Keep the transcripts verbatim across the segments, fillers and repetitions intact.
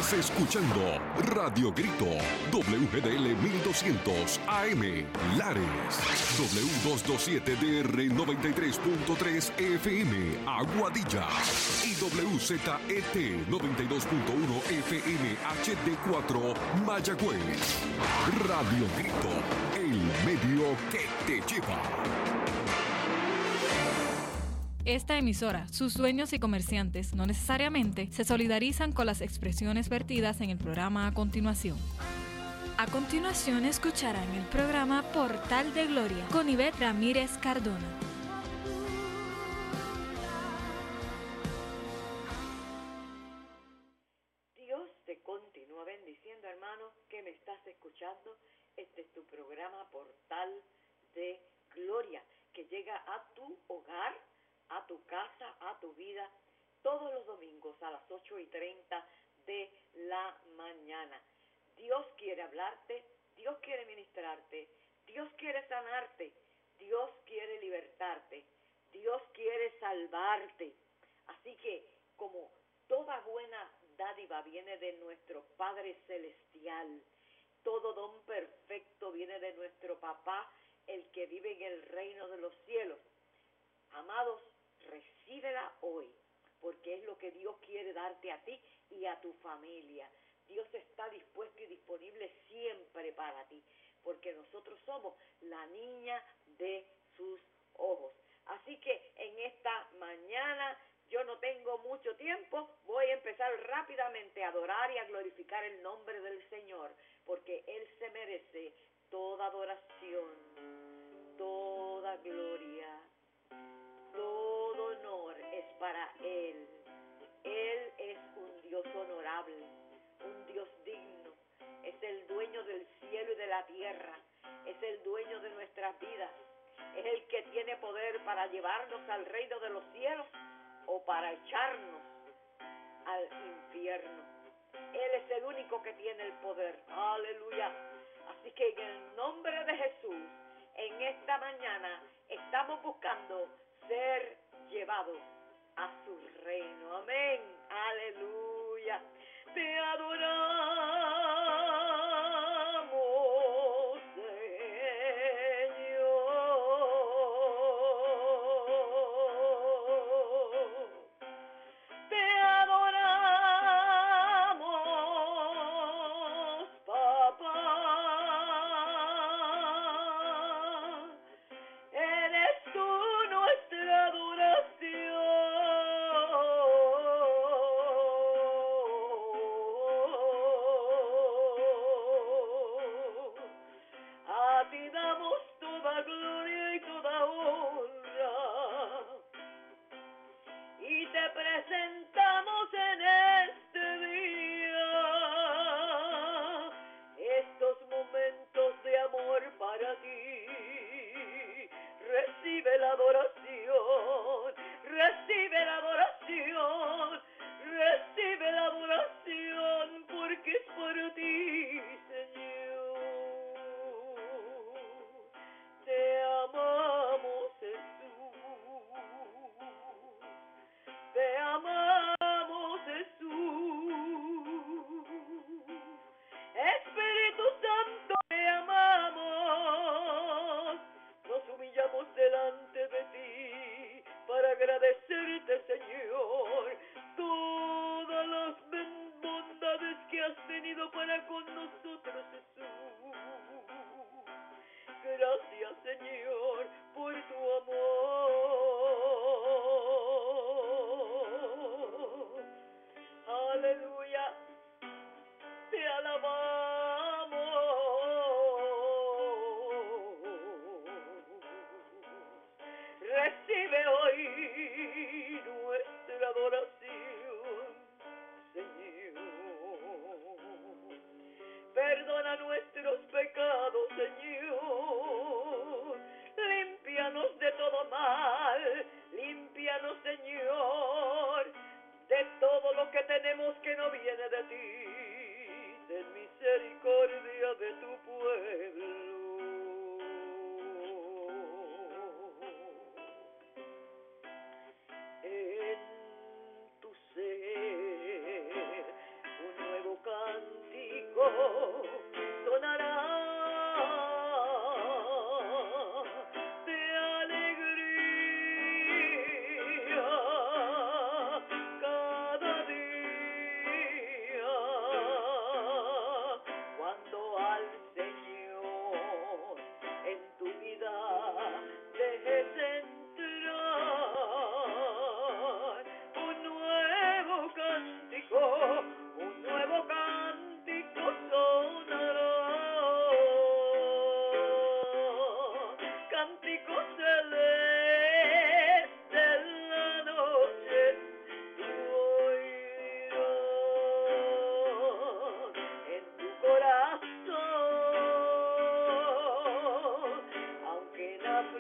Estás escuchando Radio Grito, W G D L mil doscientos A M, Lares, W doscientos veintisiete D R noventa y tres punto tres F M, Aguadilla, y W Z E T noventa y dos punto uno F M H D cuatro, Mayagüez. Radio Grito, el medio que te lleva. Esta emisora, sus dueños y comerciantes no necesariamente se solidarizan con las expresiones vertidas en el programa a continuación. A continuación escucharán el programa Portal de Gloria con Ivette Ramírez Cardona. Dios te continúa bendiciendo, hermano, que me estás escuchando. Este es tu programa Portal de Gloria, que llega a tu hogar, a tu casa, a tu vida, todos los domingos a las ocho y treinta de la mañana. Dios quiere hablarte, Dios quiere ministrarte, Dios quiere sanarte, Dios quiere libertarte, Dios quiere salvarte. Así que, como toda buena dádiva viene de nuestro Padre Celestial, todo don perfecto viene de nuestro Papá, el que vive en el reino de los cielos. Amados, recíbela hoy, porque es lo que Dios quiere darte a ti y a tu familia. Dios está dispuesto y disponible siempre para ti, porque nosotros somos la niña de sus ojos. Así que en esta mañana yo no tengo mucho tiempo, voy a empezar rápidamente a adorar y a glorificar el nombre del Señor, porque Él se merece toda adoración, toda gloria. Todo honor es para Él. Él es un Dios honorable, un Dios digno. Es el dueño del cielo y de la tierra. Es el dueño de nuestras vidas. Es el que tiene poder para llevarnos al reino de los cielos o para echarnos al infierno. Él es el único que tiene el poder. Aleluya. Así que en el nombre de Jesús, en esta mañana estamos buscando ser llevados a su reino. Amén. Aleluya. Te adoramos, Señor. Te adoramos, Papá. Eres tú nuestra adoración. A ti damos toda gloria y toda honra. Y te presentamos en este día estos momentos de amor para ti. Recibe la adoración, recibe la adoración, recibe la adoración, porque es por ti, Señor. Te amamos, Jesús. Te amamos, Jesús. Espíritu Santo, te amamos. Nos humillamos delante de ti para agradecerte, Señor, todas las bondades que has tenido para con nosotros, Jesús. Gracias, Señor, por tu amor. Aleluya. Te alabamos. Recibe hoy nuestra adoración, Señor. Perdona nuestros pecados, Señor. Límpianos de todo mal. Límpianos, Señor, de todo lo que tenemos que no viene de ti. Ten misericordia de tu pueblo. En tu ser, un nuevo cántico sonará de alegría cada día cuando al Señor en tu vida dejes entrar un nuevo cántico, un nuevo cántico sonará, cántico celeste en la noche tú oirás en tu corazón, aunque en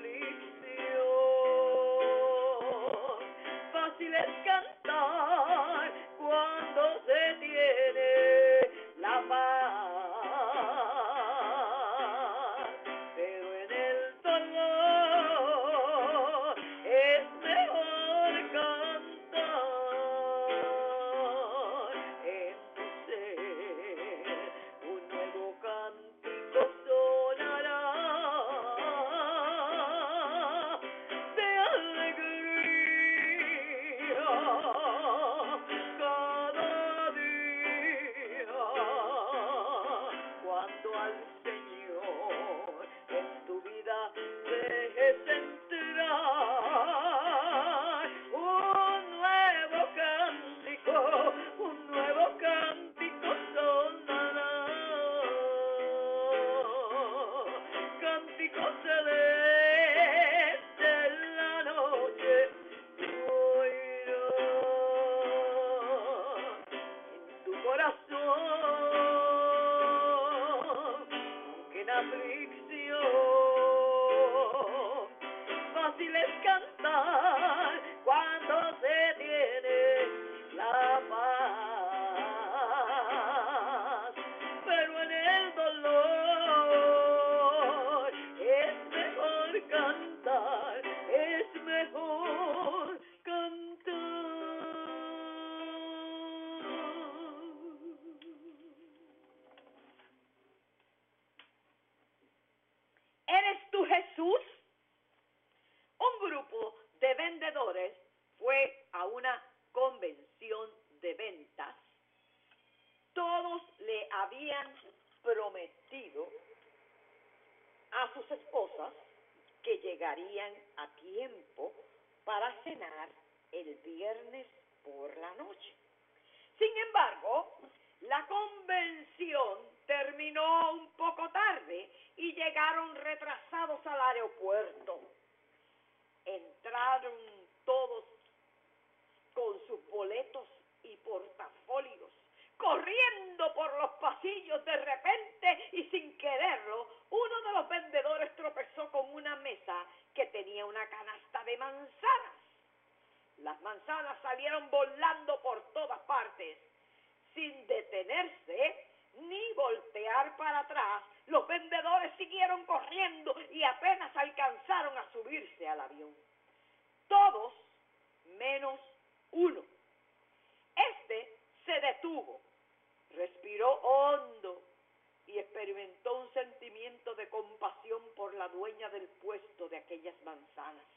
aflicción, fácil es cantar cuando se tiene la paz, pero en el dolor es mejor cantar en tu ser, un nuevo cántico sonará de alegría cada día cuando al Señor en tu vida dejes entrar un nuevo cántico, un nuevo cántico sonará, cántico celeste en la noche tú oirás en tu corazón, aunque en aflicción, fácil es cantar cuando se tiene la paz, pero en el dolor es mejor cantar, es mejor cantar. ¿Eres tú Jesús? Un grupo de vendedores fue a una convención de ventas. Todos le habían prometido a sus esposas que llegarían a tiempo para cenar el viernes por la noche. Sin embargo, la convención terminó un poco tarde y llegaron retrasados al aeropuerto. Entraron todos con sus boletos y portafolios, corriendo por los pasillos. De repente y sin quererlo, uno de los vendedores tropezó con una mesa que tenía una canasta de manzanas. Las manzanas salieron volando por todas partes. Sin detenerse ni voltear para atrás, los vendedores siguieron corriendo y apenas alcanzaron a subirse al avión. Todos menos uno. Este se detuvo, respiró hondo y experimentó un sentimiento de compasión por la dueña del puesto de aquellas manzanas.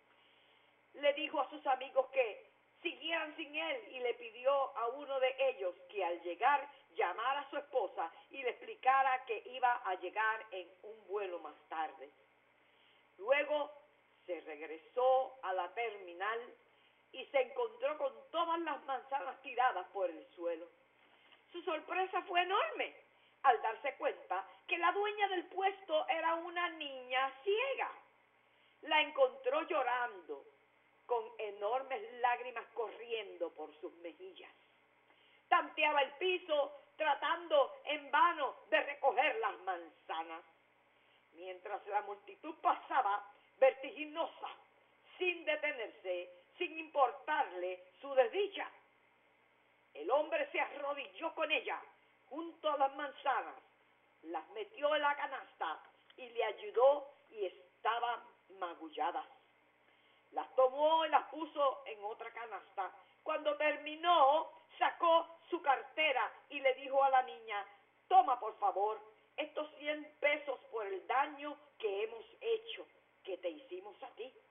Le dijo a sus amigos que siguieran sin él y le pidió a uno de ellos que al llegar llamara a su esposa y le explicara que iba a llegar en un vuelo más tarde. Luego se regresó a la terminal y se encontró con todas las manzanas tiradas por el suelo. Su sorpresa fue enorme al darse cuenta que la dueña del puesto era una niña ciega. La encontró llorando, con enormes lágrimas corriendo por sus mejillas. Tanteaba el piso, tratando en vano de recoger las manzanas, mientras la multitud pasaba vertiginosa, sin detenerse, sin importarle su desdicha. El hombre se arrodilló con ella junto a las manzanas, las metió en la canasta y le ayudó, y estaban magulladas. Las tomó y las puso en otra canasta. Cuando terminó, sacó su cartera y le dijo a la niña, toma por favor estos cien pesos por el daño que hemos hecho, que te hicimos a ti.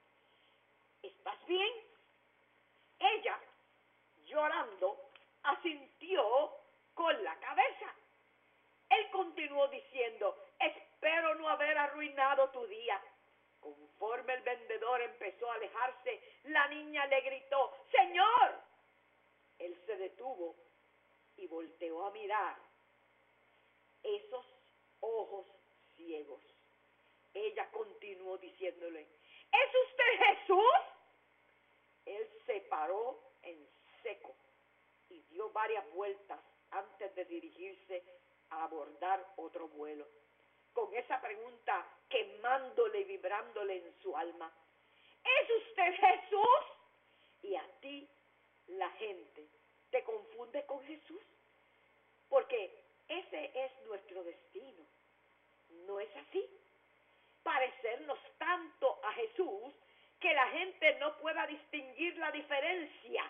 ¿Estás bien? Ella, llorando, asintió con la cabeza. Él continuó diciendo, espero no haber arruinado tu día. Conforme el vendedor empezó a alejarse, la niña le gritó, ¡Señor! Él se detuvo y volteó a mirar esos ojos ciegos. Ella continuó diciéndole, ¿es usted Jesús? Él se paró en seco y dio varias vueltas antes de dirigirse a abordar otro vuelo, con esa pregunta quemándole y vibrándole en su alma. ¿Es usted Jesús? Y a ti la gente te confunde con Jesús, porque ese es nuestro destino. ¿No es así? Parecernos tanto a Jesús que la gente no pueda distinguir la diferencia.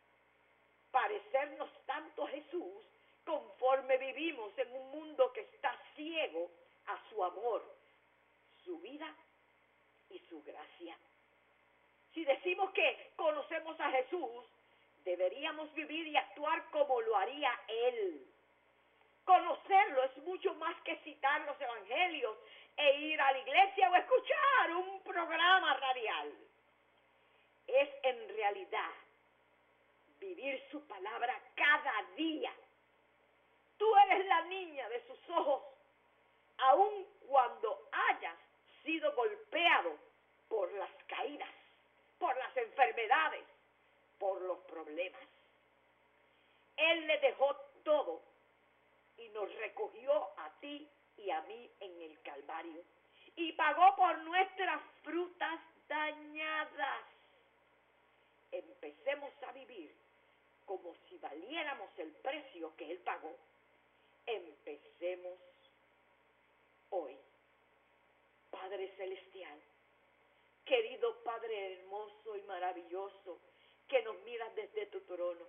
Parecernos tanto a Jesús conforme vivimos en un mundo que está ciego a su amor, su vida y su gracia. Si decimos que conocemos a Jesús, deberíamos vivir y actuar como lo haría Él. Conocerlo es mucho más que citar los evangelios e ir a la iglesia o escuchar un programa radial. Es en realidad vivir su palabra cada día. Tú eres la niña de sus ojos, aun cuando hayas sido golpeado por las caídas, por las enfermedades, por los problemas. Él le dejó todo y nos recogió a ti y a mí en el Calvario y pagó por nuestras frutas dañadas. Empecemos a vivir como si valiéramos el precio que Él pagó. Empecemos hoy. Padre Celestial, querido Padre hermoso y maravilloso, que nos miras desde tu trono,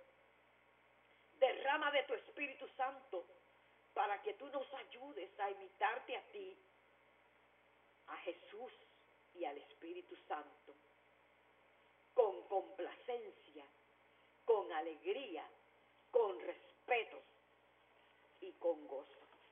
derrama de tu Espíritu Santo para que tú nos ayudes a imitarte a ti, a Jesús y al Espíritu Santo, con complacencia, con alegría, con respeto y con gozo.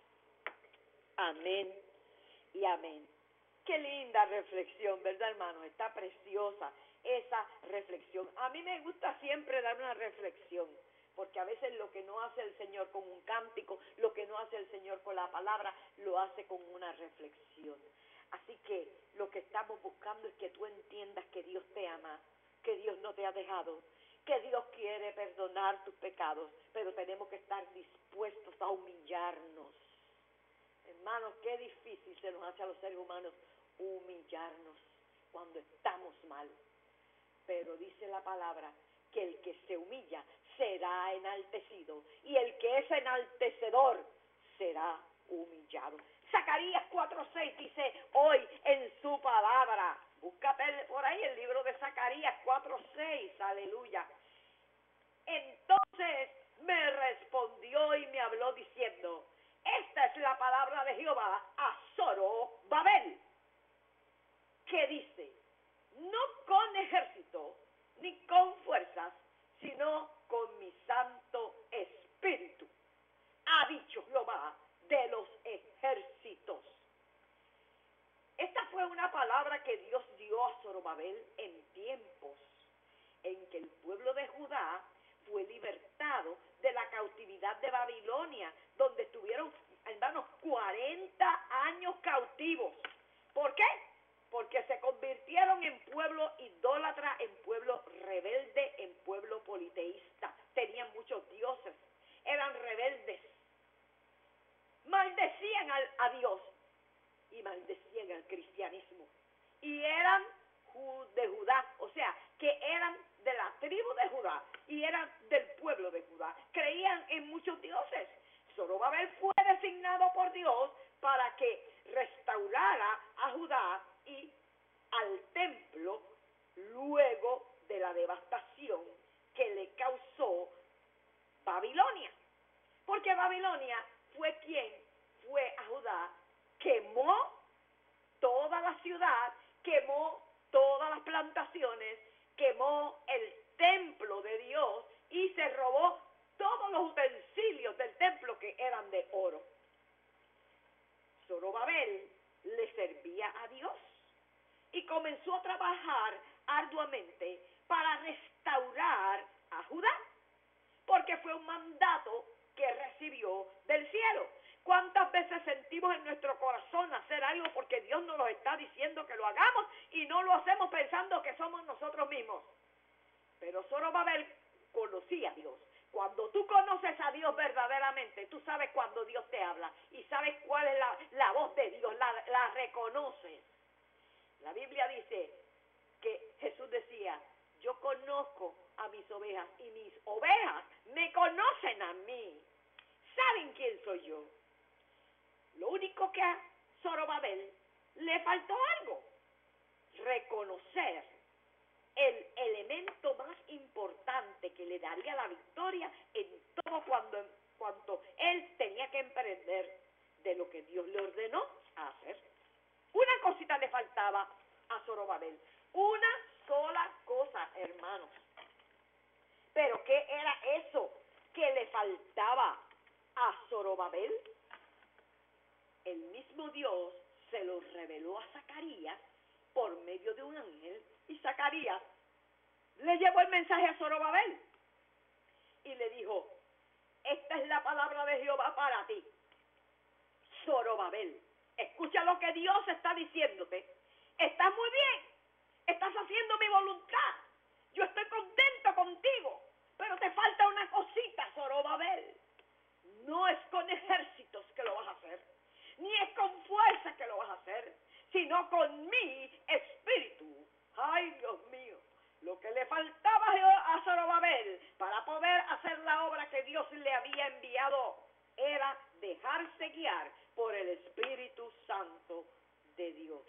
Amén y amén. Qué linda reflexión, ¿verdad, hermano? Está preciosa esa reflexión. A mí me gusta siempre dar una reflexión, porque a veces lo que no hace el Señor con un cántico, lo que no hace el Señor con la palabra, lo hace con una reflexión. Así que lo que estamos buscando es que tú entiendas que Dios te ama, que Dios no te ha dejado, que Dios quiere perdonar tus pecados, pero tenemos que estar dispuestos a humillarnos. Hermanos, qué difícil se nos hace a los seres humanos humillarnos cuando estamos mal. Pero dice la palabra que el que se humilla será enaltecido y el que es enaltecedor será humillado. Zacarías cuatro seis dice hoy en su palabra, búscate por ahí el libro de Zacarías cuatro seis, aleluya. Entonces me respondió y me habló diciendo, esta es la palabra de Jehová a Zorobabel, que dice, no con ejército ni con fuerzas, sino con mi Santo Espíritu, ha dicho Jehová de los ejércitos. Esta fue una palabra que Dios dio a Zorobabel en tiempos en que el pueblo de Judá fue libertado de la cautividad de Babilonia, donde estuvieron, hermanos, cuarenta años cautivos. ¿Por qué? Porque se convirtieron en pueblo idólatra, en pueblo rebelde, en pueblo politeísta. Tenían muchos dioses, eran rebeldes, maldecían al, a Dios y maldecían al cristianismo. Y eran de Judá, o sea, que eran de la tribu de Judá y eran del pueblo de Judá. Creían en muchos dioses. Zorobabel fue designado por Dios para que restaurara a Judá y al templo luego de la devastación que le causó Babilonia. Porque Babilonia fue quien fue a Judá, quemó toda la ciudad, quemó todas las plantaciones, quemó el templo de Dios y se robó todos los utensilios del templo que eran de oro. Zorobabel le servía a Dios y comenzó a trabajar arduamente para restaurar a Judá, porque fue un mandato que recibió del cielo. ¿Cuántas veces sentimos en nuestro corazón hacer algo porque Dios nos lo está diciendo que lo hagamos y no lo hacemos pensando que somos nosotros mismos? Pero Zorobabel conocía a Dios. Cuando tú conoces a Dios verdaderamente, tú sabes cuando Dios te habla y sabes cuál es la, la voz de Dios, la, la reconoces. La Biblia dice que Jesús decía, yo conozco a mis ovejas y mis ovejas me conocen a mí. ¿Saben quién soy yo? Lo único que a Zorobabel le faltó algo, reconocer el elemento más importante que le daría la victoria en todo cuando, cuanto él tenía que emprender de lo que Dios le ordenó a hacer. Una cosita le faltaba a Zorobabel, una sola cosa, hermanos. Pero ¿qué era eso que le faltaba a Zorobabel? El mismo Dios se lo reveló a Zacarías por medio de un ángel, y Zacarías le llevó el mensaje a Zorobabel y le dijo, esta es la palabra de Jehová para ti, Zorobabel. Escucha lo que Dios está diciéndote. Estás muy bien, estás haciendo mi voluntad, yo estoy contento contigo, pero te falta una cosita, Zorobabel. No es con ejércitos que lo vas a hacer, ni es con fuerza que lo vas a hacer, sino con mi espíritu. Ay, Dios mío, lo que le faltaba a Zorobabel para poder hacer la obra que Dios le había enviado era dejarse guiar por el Espíritu Santo de Dios.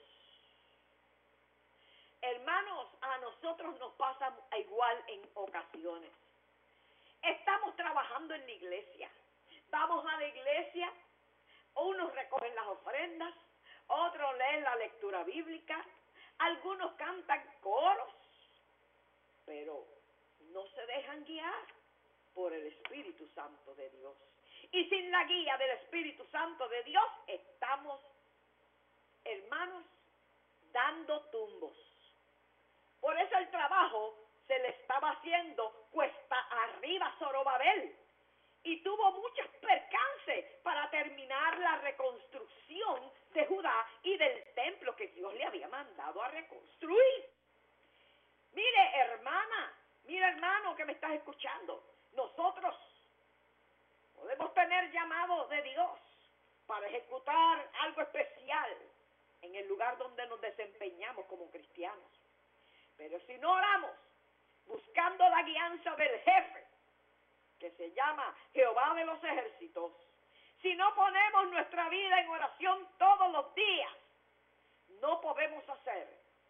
Hermanos, a nosotros nos pasa igual en ocasiones. Estamos trabajando en la iglesia, vamos a la iglesia, unos recogen las ofrendas, otros leen la lectura bíblica, algunos cantan coros, pero no se dejan guiar por el Espíritu Santo de Dios. Y sin la guía del Espíritu Santo de Dios, estamos, hermanos, dando tumbos. Por eso el trabajo se le estaba haciendo cuesta arriba a Zorobabel. Y tuvo muchos percances para terminar la reconstrucción de Judá y del templo que Dios le había mandado a reconstruir. Mire, hermana, mire, hermano que me estás escuchando, nosotros podemos tener llamado de Dios para ejecutar algo especial en el lugar donde nos desempeñamos como cristianos. Pero si no oramos, buscando la guianza del jefe, que se llama Jehová de los ejércitos, si no ponemos nuestra vida en oración todos los días, no podemos hacer,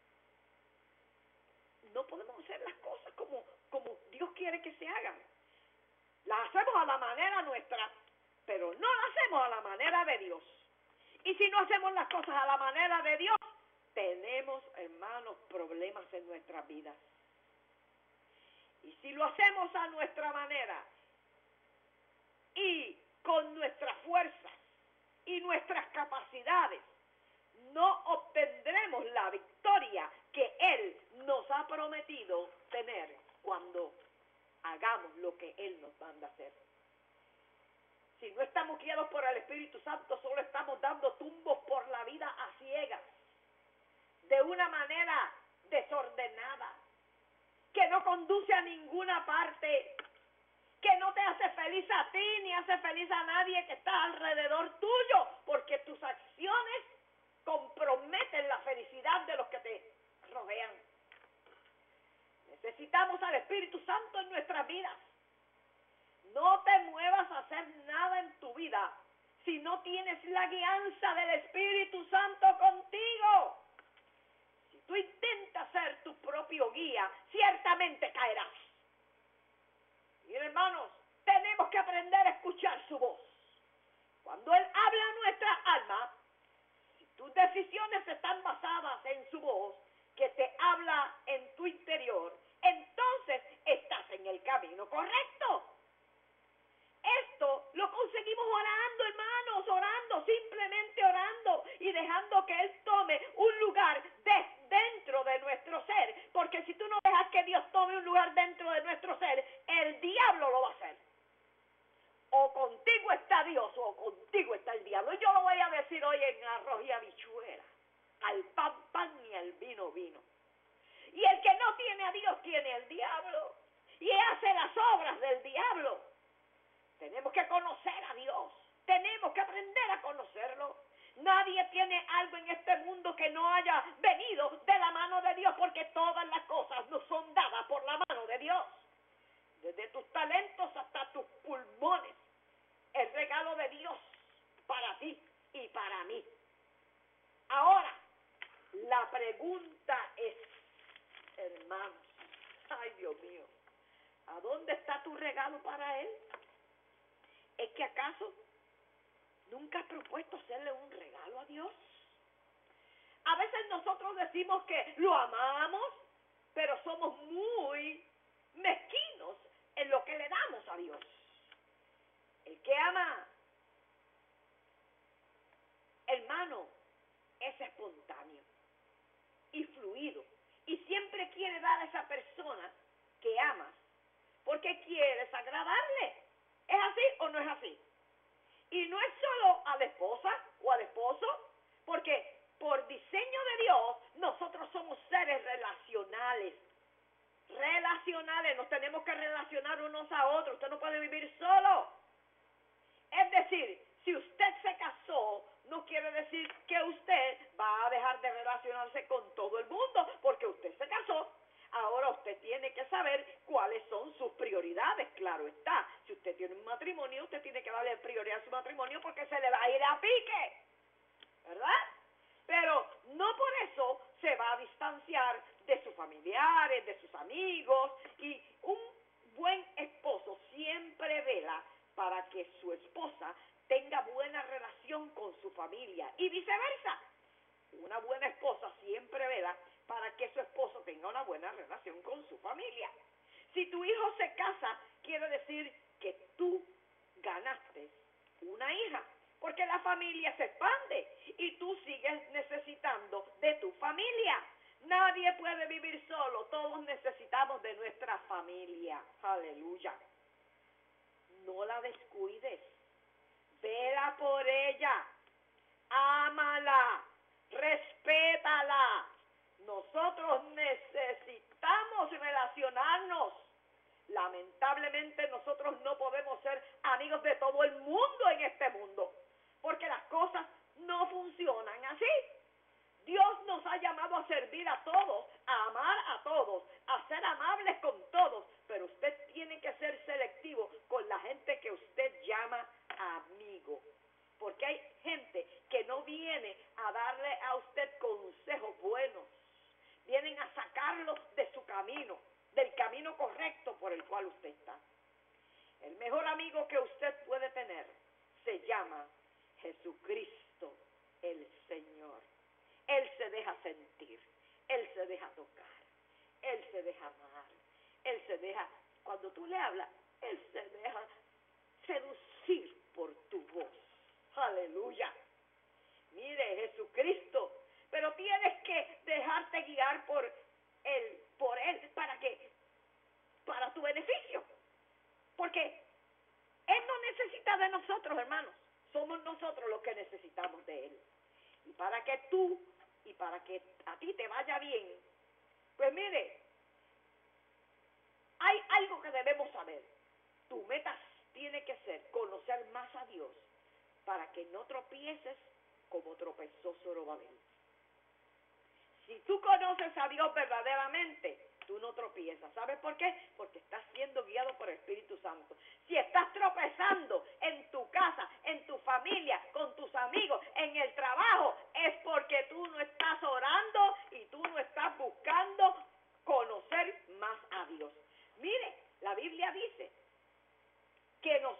no podemos hacer las cosas como, como Dios quiere que se hagan. Las hacemos a la manera nuestra, pero no las hacemos a la manera de Dios. Y si no hacemos las cosas a la manera de Dios, tenemos, hermanos, problemas en nuestras vidas. Y si lo hacemos a nuestra manera y con nuestras fuerzas y nuestras capacidades, no obtendremos la victoria que Él nos ha prometido tener cuando hagamos lo que Él nos manda hacer. Si no estamos guiados por el Espíritu Santo, solo estamos dando tumbos por la vida a ciegas, de una manera desordenada, que no conduce a ninguna parte, que no te hace feliz a ti ni hace feliz a nadie que está alrededor tuyo, porque tus acciones comprometen la felicidad de los que te rodean. Necesitamos al Espíritu Santo en nuestras vidas. No te muevas a hacer nada en tu vida si no tienes la guianza del Espíritu Santo contigo. Si tú intentas ser tu propio guía, ciertamente caerás. Y hermanos, tenemos que aprender a escuchar su voz. Cuando Él habla a nuestra alma, si tus decisiones están basadas en su voz, que te habla en tu interior, entonces estás en el camino correcto. Esto lo conseguimos orando, hermanos, orando, simplemente orando y dejando que Él tome un lugar de, dentro de nuestro ser. Porque si tú no dejas que Dios tome un lugar dentro de nuestro ser, el diablo lo va a hacer. O contigo está Dios o contigo está el diablo. Y yo lo voy a decir hoy en arroz y habichuela. Al pan, pan y al vino, vino. Y el que no tiene a Dios tiene al diablo. Y hace las obras del diablo. Tenemos que conocer a Dios. Tenemos que aprender a conocerlo. Nadie tiene algo en este mundo que no haya venido de la mano de Dios, porque todas las cosas nos son dadas por la mano de Dios. Desde tus talentos hasta tus pulmones. El regalo de Dios para ti y para mí. Ahora, la pregunta es, hermanos, ay Dios mío, ¿a dónde está tu regalo para Él? ¿Es que acaso nunca has propuesto hacerle un regalo a Dios? A veces nosotros decimos que lo amamos, pero somos muy mezquinos en lo que le damos a Dios. El que ama, hermano, es espontáneo y fluido. Y siempre quiere dar a esa persona que amas, porque quieres agradarle. ¿Es así o no es así? Y no es solo a la esposa o al esposo, porque por diseño de Dios nosotros somos seres relacionales. Relacionales, nos tenemos que relacionar unos a otros. Usted no puede vivir solo. Es decir, si usted se casó, no quiere decir que usted va a dejar de relacionarse con todo el mundo, porque usted se casó. Ahora usted tiene que saber cuáles son sus prioridades, claro está. Si usted tiene un matrimonio, usted tiene que darle prioridad a su matrimonio porque se le va a ir a pique, ¿verdad? Pero no por eso se va a distanciar de sus familiares, de sus amigos. Y un buen esposo siempre vela para que su esposa tenga buena relación con su familia y viceversa. Una buena esposa siempre vela para que su esposo tenga una buena relación con su familia. Si tu hijo se casa, quiere decir que tú ganaste una hija, porque la familia se expande y tú sigues necesitando de tu familia. Nadie puede vivir solo, todos necesitamos de nuestra familia. Aleluya. No la descuides, vela por ella, ámala, respétala. Nosotros necesitamos relacionarnos. Lamentablemente nosotros no podemos ser amigos de todo el mundo en este mundo, porque las cosas no funcionan así. Dios nos ha llamado a servir a todos, a amar a todos, a ser amables con todos, pero usted tiene que ser selectivo con la gente que usted llama amigo, porque hay gente que no viene a darle a usted consejos buenos, vienen a sacarlo de su camino, del camino correcto por el cual usted está. El mejor amigo que usted puede tener se llama Jesucristo el Señor. Él se deja sentir, Él se deja tocar, Él se deja amar, Él se deja, cuando tú le hablas, Él se deja seducir por tu voz. Aleluya. Mire, Jesucristo, pero tienes que dejarte guiar por Él, por Él, para que, para tu beneficio. Porque Él no necesita de nosotros, hermanos. Somos nosotros los que necesitamos de Él. Y para que tú, y para que a ti te vaya bien, pues mire, hay algo que debemos saber. Tu meta tiene que ser conocer más a Dios para que no tropieces como tropezó Zorobabel. Si tú conoces a Dios verdaderamente, tú no tropiezas. ¿Sabes por qué? Porque estás siendo guiado por el Espíritu Santo. Si estás tropezando en tu casa, en tu familia, con tus amigos, en el trabajo, es porque tú no estás orando y tú no estás buscando conocer más a Dios. Mire, la Biblia dice que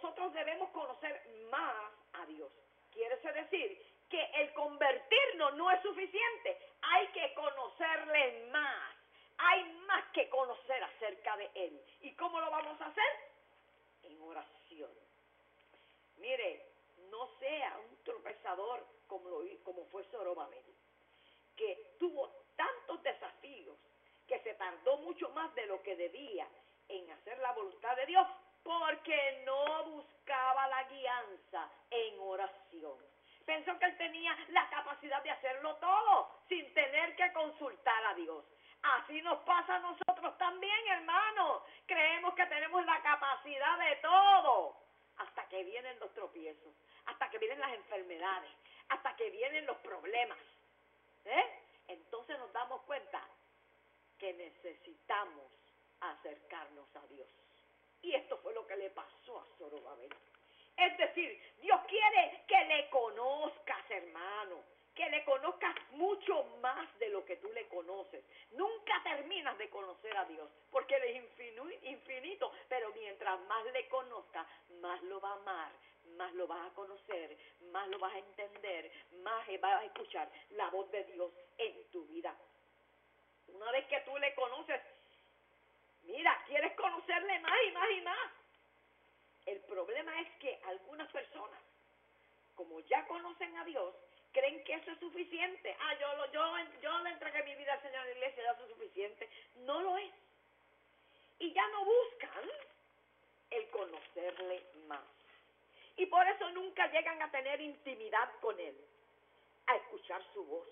nosotros debemos conocer más a Dios. Quiere decir que el convertirnos no es suficiente, hay que conocerle más, hay más que conocer acerca de Él. ¿Y cómo lo vamos a hacer? En oración. Mire, no sea un tropezador como, lo, como fue Zorobabel, que tuvo tantos desafíos, que se tardó mucho más de lo que debía en hacer la voluntad de Dios, porque no buscaba la guianza en oración. Pensó que él tenía la capacidad de hacerlo todo, sin tener que consultar a Dios. Así nos pasa a nosotros también, hermanos. Creemos que tenemos la capacidad de todo, hasta que vienen los tropiezos, hasta que vienen las enfermedades, hasta que vienen los problemas. ¿Eh? Entonces nos damos cuenta que necesitamos acercarnos a Dios. Y esto fue lo que le pasó a Zorobabel. Es decir, Dios quiere que le conozcas, hermano, que le conozcas mucho más de lo que tú le conoces. Nunca terminas de conocer a Dios, porque Él es infinito, pero mientras más le conozcas, más lo va a amar, más lo vas a conocer, más lo vas a entender, más vas a escuchar la voz de Dios en tu vida. Una vez que tú le conoces, mira, quieres conocerle más y más y más. El problema es que algunas personas, como ya conocen a Dios, creen que eso es suficiente. Ah, yo, lo, yo, yo le entregué mi vida al Señor en la iglesia, ya eso es suficiente. No lo es. Y ya no buscan el conocerle más. Y por eso nunca llegan a tener intimidad con Él, a escuchar su voz.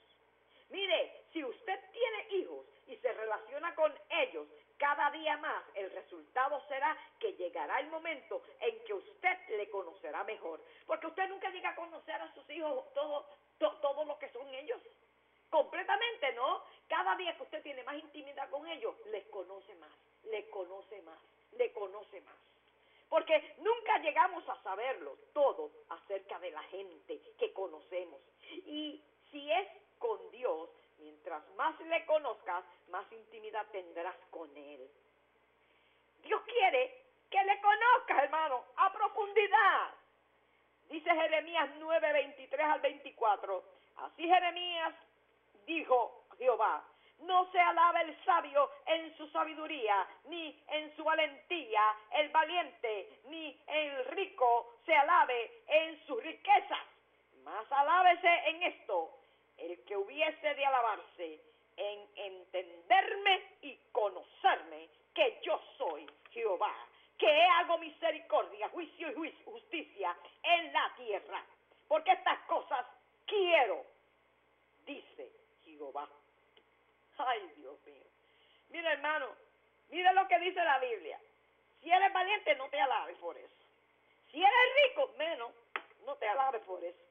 Mire, si usted tiene hijos y se relaciona con ellos cada día más, el resultado será que llegará el momento en que usted le conocerá mejor. Porque usted nunca llega a conocer a sus hijos todo, to, todo lo que son ellos. Completamente, ¿no? Cada día que usted tiene más intimidad con ellos, les conoce más, les conoce más, le conoce más. Porque nunca llegamos a saberlo todo acerca de la gente que conocemos. Y si es con Dios, mientras más le conozcas, más intimidad tendrás con Él. Dios quiere que le conozcas, hermano, a profundidad. Dice Jeremías nueve, veintitrés al veinticuatro. Así Jeremías dijo Jehová: no se alabe el sabio en su sabiduría, ni en su valentía el valiente, ni el rico se alabe en sus riquezas. Mas alábese en esto el que hubiese de alabarse, en entenderme y conocerme, que yo soy Jehová, que hago misericordia, juicio y justicia en la tierra, porque estas cosas quiero, dice Jehová. Ay, Dios mío. Mira, hermano, mira lo que dice la Biblia. Si eres valiente, no te alabes por eso. Si eres rico, menos, no te alabes por eso.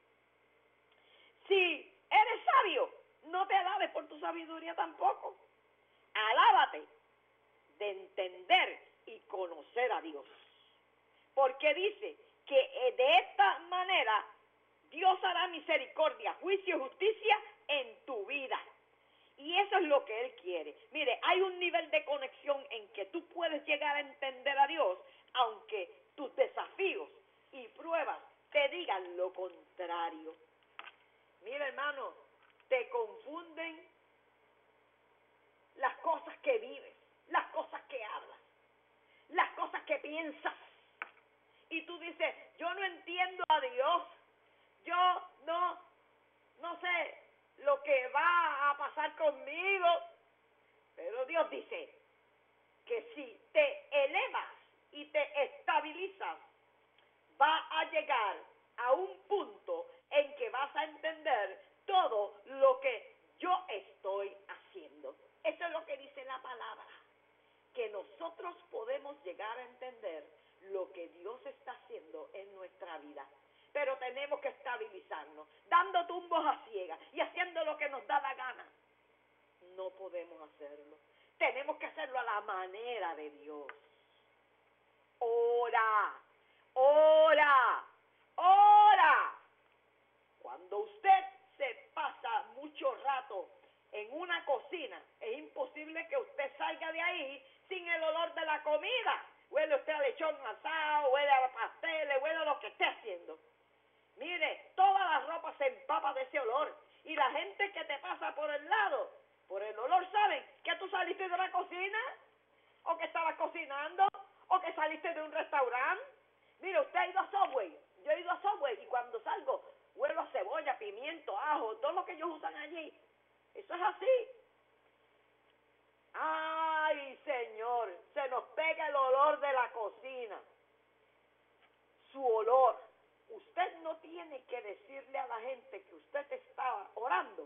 Si eres sabio, no te alabes por tu sabiduría tampoco. Alábate de entender y conocer a Dios. Porque dice que de esta manera Dios hará misericordia, juicio y justicia en tu vida. Y eso es lo que Él quiere. Mire, hay un nivel de conexión en que tú puedes llegar a entender a Dios, aunque tus desafíos y pruebas te digan lo contrario. Mira, hermano, te confunden las cosas que vives, las cosas que hablas, las cosas que piensas. Y tú dices, yo no entiendo a Dios, yo no, no sé lo que va a pasar conmigo. Pero Dios dice que si te elevas y te estabilizas, va a llegar a un punto en que vas a entender todo lo que yo estoy haciendo. Eso es lo que dice la palabra, que nosotros podemos llegar a entender lo que Dios está haciendo en nuestra vida. Pero tenemos que estabilizarnos, dando tumbos a ciegas y haciendo lo que nos da la gana. No podemos hacerlo. Tenemos que hacerlo a la manera de Dios. Ora, ora, ora. Cuando usted se pasa mucho rato en una cocina, es imposible que usted salga de ahí sin el olor de la comida. huele usted a lechón asado, huele a pasteles, huele a lo que esté haciendo. Mire, toda la ropa se empapa de ese olor. Y la gente que te pasa por el lado, por el olor, ¿saben que tú saliste de la cocina? ¿O que estabas cocinando? ¿O que saliste de un restaurante? Mire, usted ha ido a Subway. Yo he ido a Subway y cuando salgo, huelo a cebolla, pimiento, ajo, todo lo que ellos usan allí. Eso es así. Ay, Señor, se nos pega el olor de la cocina. Su olor. Usted no tiene que decirle a la gente que usted está orando,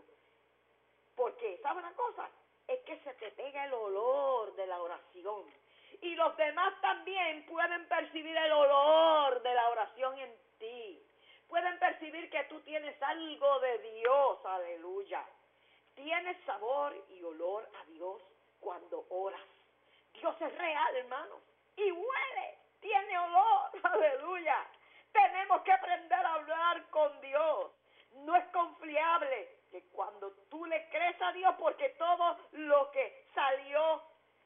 porque, ¿sabe una cosa? Es que se te pega el olor de la oración. Y los demás también pueden percibir el olor de la oración en ti. Pueden percibir que tú tienes algo de Dios, aleluya. Tienes sabor y olor a Dios cuando oras. Dios es real, hermanos, y huele, tiene olor, aleluya. Tenemos que aprender a hablar con Dios. No es confiable que cuando tú le crees a Dios, porque todo lo que salió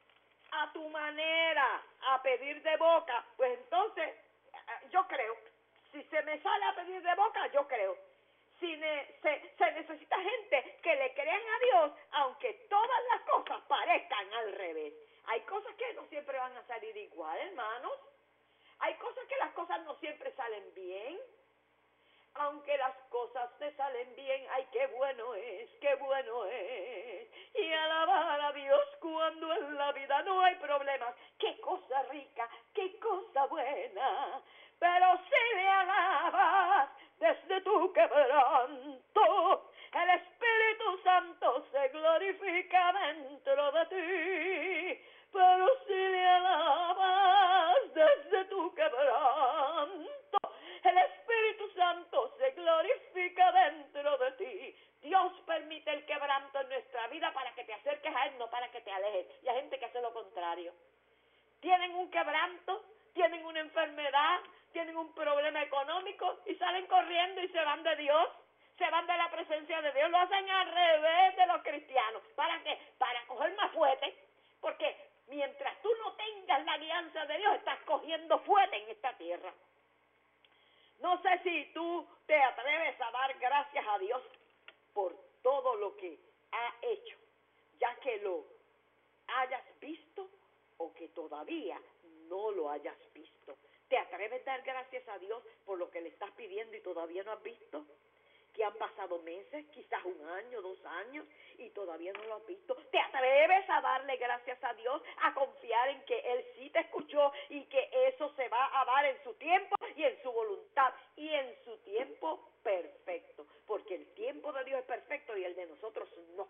a tu manera a pedir de boca, pues entonces yo creo, si se me sale a pedir de boca, yo creo. Si ne, se, se necesita gente que le crean a Dios, aunque todas las cosas parezcan al revés. Hay cosas que no siempre van a salir igual, hermanos. Hay cosas que las cosas no siempre salen bien. Aunque las cosas te salen bien, ay, qué bueno es, qué bueno es. Y alabar a Dios cuando en la vida no hay problemas. Qué cosa rica, qué cosa buena. Pero si le alabas desde tu quebranto, el Espíritu Santo se glorifica dentro de ti. Pero si le alabas desde tu quebranto, el Espíritu Santo se glorifica dentro de ti. Dios permite el quebranto en nuestra vida para que te acerques a Él, no para que te alejes. Y hay gente que hace lo contrario. Tienen un quebranto, tienen una enfermedad, tienen un problema económico y salen corriendo y se van de Dios. Se van de la presencia de Dios. Lo hacen al revés de los cristianos. ¿Para qué? Para coger más fuerte. Porque mientras tú no tengas la alianza de Dios, estás cogiendo fuerte en esta tierra. No sé si tú te atreves a dar gracias a Dios por todo lo que ha hecho, ya que lo hayas visto o que todavía no lo hayas visto. ¿Te atreves a dar gracias a Dios por lo que le estás pidiendo y todavía no has visto? Que han pasado meses, quizás un año, dos años, y todavía no lo has visto. ¿Te atreves a darle gracias a Dios, a confiar en que Él sí te escuchó y que eso se va a dar en su tiempo y en su voluntad y en su tiempo perfecto? Porque el tiempo de Dios es perfecto y el de nosotros no.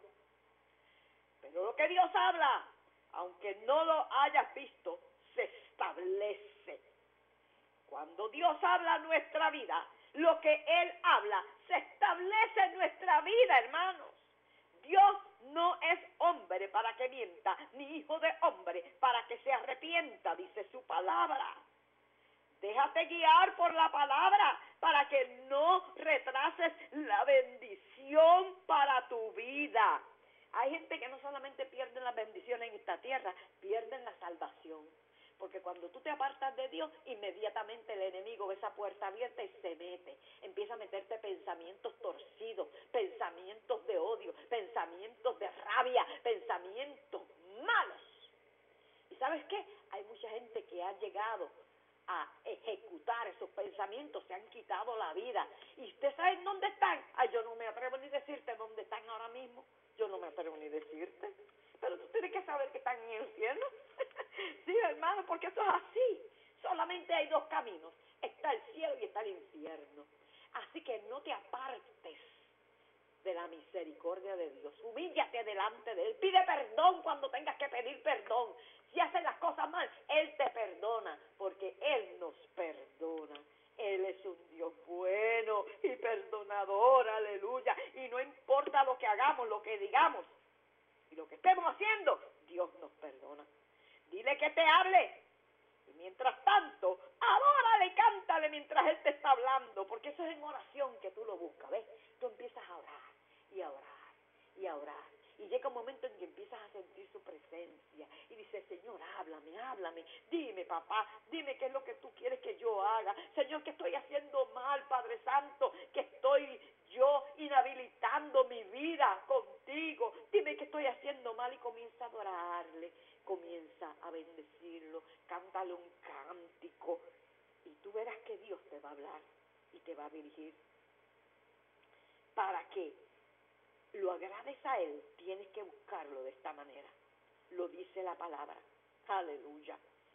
Pero lo que Dios habla, aunque no lo hayas visto, se establece. Cuando Dios habla a nuestra vida, lo que Él habla se establece en nuestra vida, hermanos. Dios no es hombre para que mienta, ni hijo de hombre para que se arrepienta, dice su palabra. Déjate guiar por la palabra para que no retrases la bendición para tu vida. Hay gente que no solamente pierde las bendiciones en esta tierra, pierden la salvación. Porque cuando tú te apartas de Dios, inmediatamente el enemigo ve esa puerta abierta y se mete. Empieza a meterte pensamientos torcidos, pensamientos de odio, pensamientos de rabia, pensamientos malos. ¿Y sabes qué? Hay mucha gente que ha llegado a ejecutar esos pensamientos, se han quitado la vida. ¿Y usted sabe dónde están? Ay, yo no me atrevo ni decirte dónde están ahora mismo. Yo no me atrevo ni decirte. Pero tú tienes que saber que están en el infierno. Sí, hermano, porque eso es así. Solamente hay dos caminos. Está el cielo y está el infierno. Así que no te apartes de la misericordia de Dios. Humíllate delante de Él. Pide perdón cuando tengas que pedir perdón. Si haces las cosas mal, Él te perdona, porque Él nos perdona. Él es un Dios bueno y perdonador, aleluya. Y no importa lo que hagamos, lo que digamos y lo que estemos haciendo, Dios nos perdona. Dile que te hable. Y mientras tanto, adórale y cántale mientras Él te está hablando, porque eso es en oración que tú lo buscas, ¿ves? Tú empiezas a orar y a orar y a orar. Y llega un momento en que empiezas a sentir su presencia y dices, Señor, háblame, háblame, dime, papá, dime qué es lo que tú quieres que yo haga. Señor, ¿qué estoy haciendo mal, Padre Santo? Que estoy yo inhabilitando mi vida contigo. Dime qué estoy haciendo mal, y comienza a adorarle, comienza a bendecirlo, cántale un cántico y tú verás que Dios te va a hablar y te va a dirigir. Para que lo agrades a Él, tienes que buscarlo de esta manera. Lo dice la palabra. Aleluya.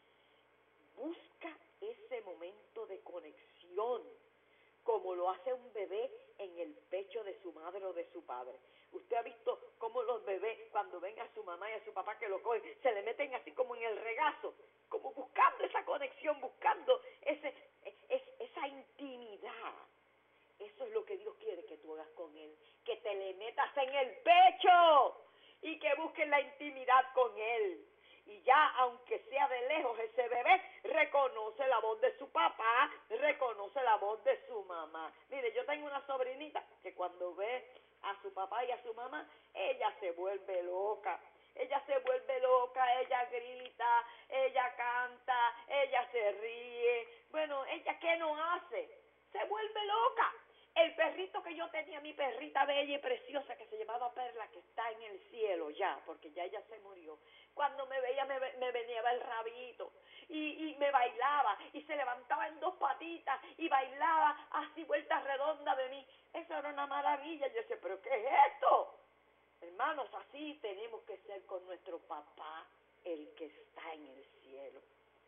Busca ese momento de conexión, como lo hace un bebé en el pecho de su madre o de su padre. Usted ha visto cómo los bebés, cuando ven a su mamá y a su papá que lo cogen, se le meten así como en el regazo, como buscando esa conexión, buscando ese, es, esa intimidad. Eso es lo que Dios quiere que tú hagas con Él, que te le metas en el pecho y que busques la intimidad con Él. Y ya, aunque sea de lejos, ese bebé reconoce la voz de su papá, reconoce la voz de su mamá. Mire, yo tengo una sobrinita que cuando ve a su papá y a su mamá, ella se vuelve loca. Ella se vuelve loca, ella grita, ella canta, ella se ríe. Bueno, ¿ella qué no hace? Se vuelve loca. El perrito que yo tenía, mi perrita bella y preciosa que se llamaba Perla, que está en el cielo ya, porque ya ella se murió. Cuando me veía me, me venía el rabito y, y me bailaba y se levantaba en dos patitas y bailaba así vueltas redondas de mí. Eso era una maravilla. Yo decía, ¿pero qué es esto? Hermanos, así tenemos que ser con nuestro papá, el que está en el cielo.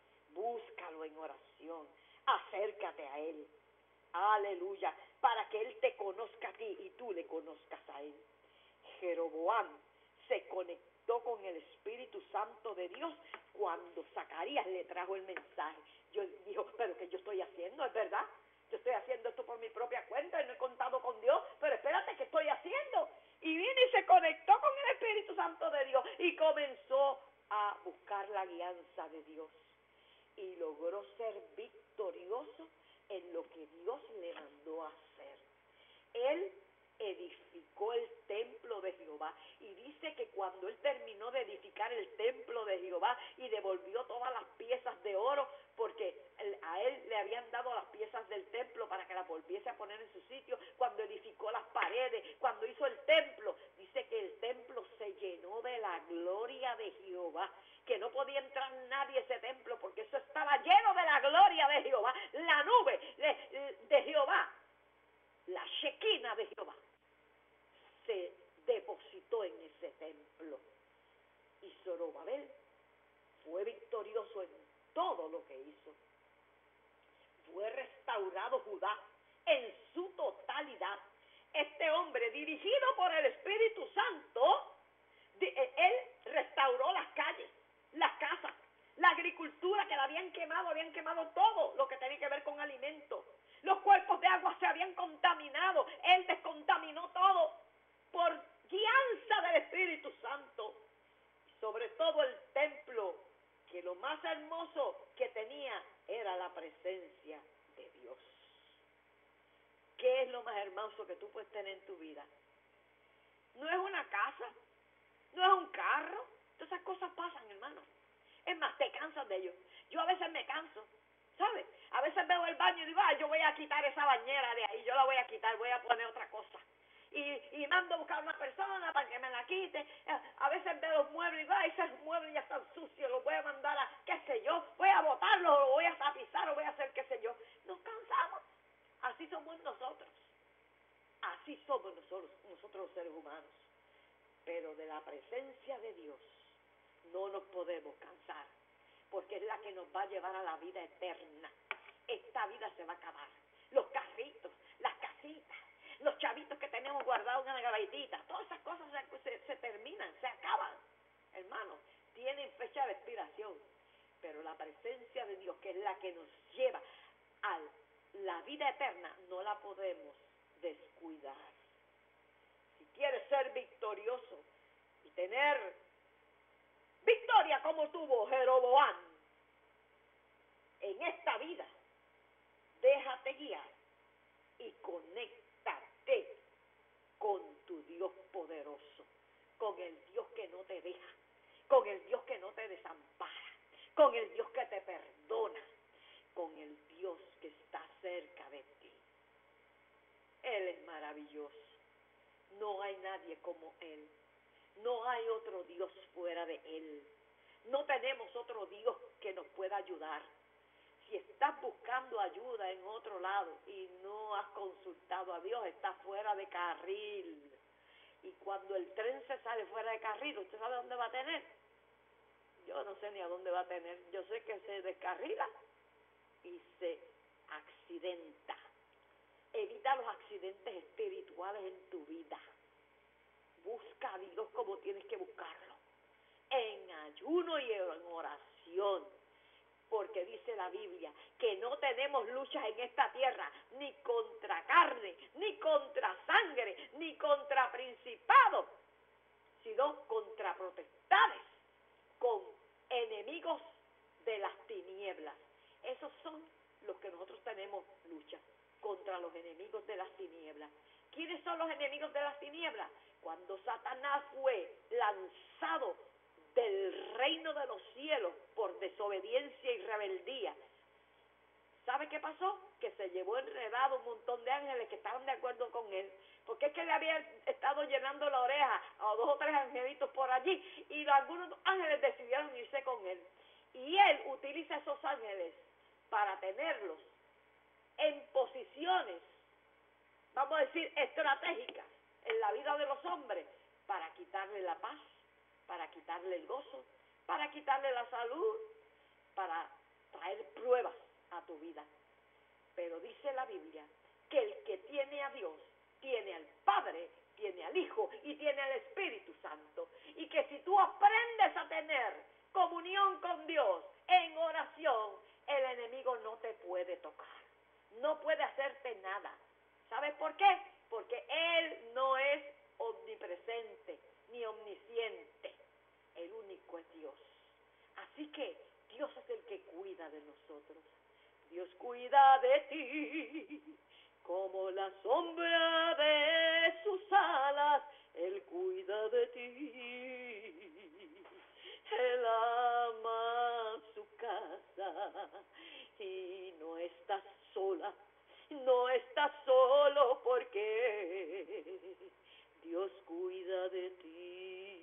Búscalo en oración, acércate a Él. Aleluya, para que Él te conozca a ti y tú le conozcas a Él. Jeroboam se conectó con el Espíritu Santo de Dios cuando Zacarías le trajo el mensaje. Yo dijo, pero ¿qué yo estoy haciendo? ¿Es verdad? Yo estoy haciendo esto por mi propia cuenta y no he contado con Dios, pero espérate, ¿qué estoy haciendo? Y vino y se conectó con el Espíritu Santo de Dios y comenzó a buscar la guianza de Dios. Y logró ser victorioso en lo que Dios le mandó a hacer. Él edificó el templo de Jehová y dice que cuando él terminó de edificar el templo de Jehová y devolvió todas las piezas de oro, porque a él le habían dado las piezas del templo para que las volviese a poner en su sitio, cuando edificó las paredes, cuando hizo el templo, dice que el templo se llenó de la gloria de Jehová, que no podía entrar nadie a ese templo porque eso estaba lleno de la gloria de Jehová, la nube de, de Jehová, la Shekinah de Jehová se depositó en ese templo. Y Zorobabel fue victorioso en todo lo que hizo. Fue restaurado Judá en su totalidad. Este hombre, dirigido por el Espíritu Santo, él restauró las calles, las casas, la agricultura que la habían quemado, habían quemado todo lo que tenía que ver con alimentos. Los cuerpos de agua se habían contaminado, él descontaminó todo por guianza del Espíritu Santo. Y sobre todo el templo, que lo más hermoso que tenía era la presencia de Dios. ¿Qué es lo más hermoso que tú puedes tener en tu vida? No es una casa, no es un carro. Todas esas cosas pasan, hermano. Es más, te cansas de ellos. Yo a veces me canso, ¿sabes? A veces veo el baño y digo, ah, yo voy a quitar esa bañera de ahí, yo la voy a quitar, voy a poner otra cosa. Y, y mando a buscar a una persona para que me la quite. A veces veo los muebles y digo, ay, esos muebles ya están sucios, los voy a mandar a, qué sé yo, voy a botarlos, los voy a tapizar, o voy a hacer qué sé yo. Nos cansamos. Así somos nosotros. Así somos nosotros, nosotros los seres humanos. Pero de la presencia de Dios no nos podemos cansar, porque es la que nos va a llevar a la vida eterna. Esta vida se va a acabar. Los carritos, las casitas, los chavitos que tenemos guardados en una gavetita, todas esas cosas se, se, se terminan, se acaban. Hermanos, tienen fecha de expiración, pero la presencia de Dios, que es la que nos lleva a la vida eterna, no la podemos descuidar. Si quieres ser victorioso y tener victoria como tuvo Jeroboam en esta vida, déjate guiar y conéctate con tu Dios poderoso, con el el Dios que no te desampara, con el Dios que te perdona, con el Dios que está cerca de ti. Él es maravilloso. No hay nadie como Él. No hay otro Dios fuera de Él. No tenemos otro Dios que nos pueda ayudar. Si estás buscando ayuda en otro lado y no has consultado a Dios, estás fuera de carril. Y cuando el tren se sale fuera de carril, ¿usted sabe dónde va a tener? Yo no sé ni a dónde va a tener. Yo sé que se descarrila y se accidenta. Evita los accidentes espirituales en tu vida. Busca a Dios como tienes que buscarlo. En ayuno y en oración. Porque dice la Biblia que no tenemos luchas en esta tierra, ni contra carne, ni contra sangre, ni contra principados, sino contra potestades, con enemigos de las tinieblas. Esos son los que nosotros tenemos lucha, contra los enemigos de las tinieblas. ¿Quiénes son los enemigos de las tinieblas? Cuando Satanás fue lanzado del reino de los cielos por desobediencia y rebeldía, ¿sabe qué pasó? Que se llevó enredado un montón de ángeles que estaban de acuerdo con él, porque es que le había estado llenando la oreja a dos o tres angelitos por allí, y algunos ángeles decidieron irse con él, y él utiliza esos ángeles para tenerlos en posiciones, vamos a decir, estratégicas en la vida de los hombres, para quitarle la paz, para quitarle el gozo, para quitarle la salud, para traer pruebas a tu vida. Pero dice la Biblia que el que tiene a Dios, tiene al Padre, tiene al Hijo y tiene al Espíritu Santo. Y que si tú aprendes a tener comunión con Dios en oración, el enemigo no te puede tocar, no puede hacerte nada. ¿Sabes por qué? Porque Él no es omnipresente ni omnisciente. El único es Dios. Así que Dios es el que cuida de nosotros. Dios cuida de ti como la sombra de sus alas. Él cuida de ti. Él ama su casa y no estás sola. No estás solo porque Dios cuida de ti.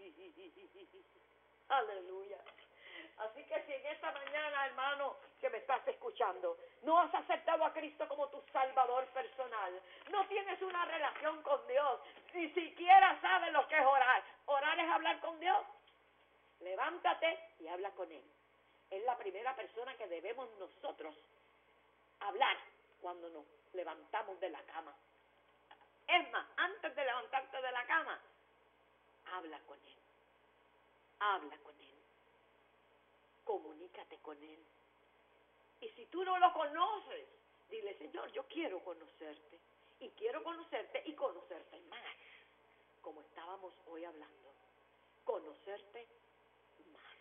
Aleluya. Así que si en esta mañana, hermano, que me estás escuchando, no has aceptado a Cristo como tu Salvador personal, no tienes una relación con Dios, ni siquiera sabes lo que es orar. Orar es hablar con Dios. Levántate y habla con Él. Es la primera persona que debemos nosotros hablar cuando nos levantamos de la cama. Es más, antes de levantarte de la cama, habla con Él. Habla con Él. Comunícate con Él. Y si tú no lo conoces, dile: Señor, yo quiero conocerte. Y quiero conocerte y conocerte más. Como estábamos hoy hablando. Conocerte más.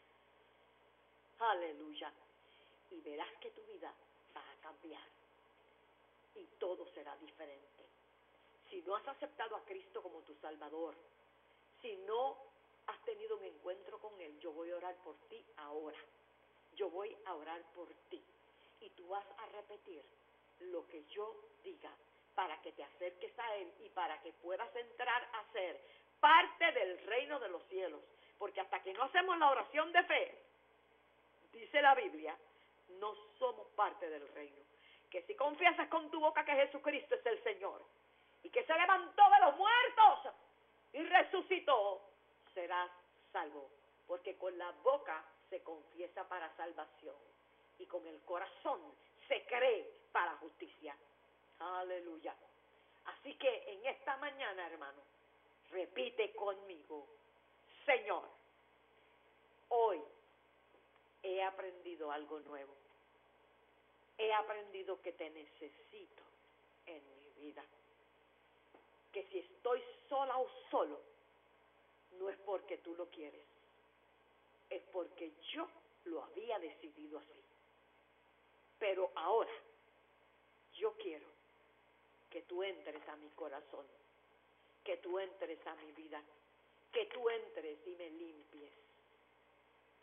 Aleluya. Y verás que tu vida va a cambiar. Y todo será diferente. Si no has aceptado a Cristo como tu Salvador, si no has tenido un encuentro con Él, yo voy a orar por ti ahora. Yo voy a orar por ti. Y tú vas a repetir lo que yo diga para que te acerques a Él y para que puedas entrar a ser parte del reino de los cielos. Porque hasta que no hacemos la oración de fe, dice la Biblia, no somos parte del reino. Que si confiesas con tu boca que Jesucristo es el Señor y que se levantó de los muertos y resucitó, serás salvo, porque con la boca se confiesa para salvación y con el corazón se cree para justicia. Aleluya. Así que en esta mañana, hermano, repite conmigo: Señor, hoy he aprendido algo nuevo. He aprendido que te necesito en mi vida. Que si estoy sola o solo, no es porque tú lo quieres, es porque yo lo había decidido así. Pero ahora yo quiero que tú entres a mi corazón, que tú entres a mi vida, que tú entres y me limpies,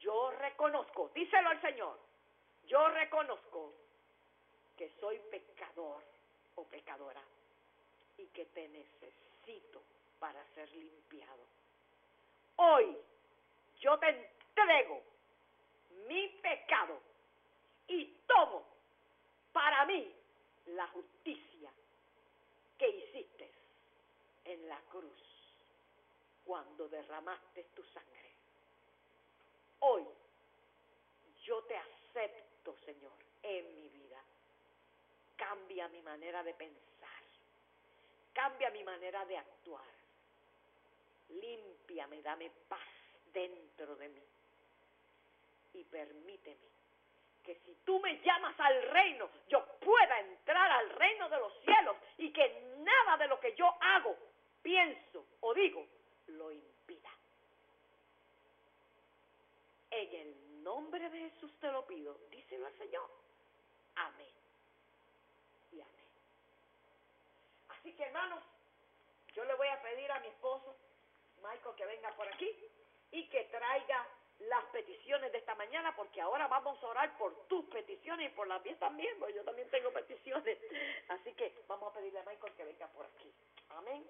yo reconozco, díselo al Señor, yo reconozco que soy pecador o pecadora y que te necesito para ser limpiado. Hoy yo te entrego mi pecado y tomo para mí la justicia que hiciste en la cruz cuando derramaste tu sangre. Hoy yo te acepto, Señor, en mi vida. Cambia mi manera de pensar, cambia mi manera de actuar, límpiame, dame paz dentro de mí y permíteme que si tú me llamas al reino, yo pueda entrar al reino de los cielos y que nada de lo que yo hago, pienso o digo lo impida. En el nombre de Jesús te lo pido, díselo al Señor. Amén y amén. Así que, hermanos, yo le voy a pedir a mi esposo, Michael, que venga por aquí y que traiga las peticiones de esta mañana, porque ahora vamos a orar por tus peticiones y por las mías también, porque yo también tengo peticiones. Así que vamos a pedirle a Michael que venga por aquí. Amén.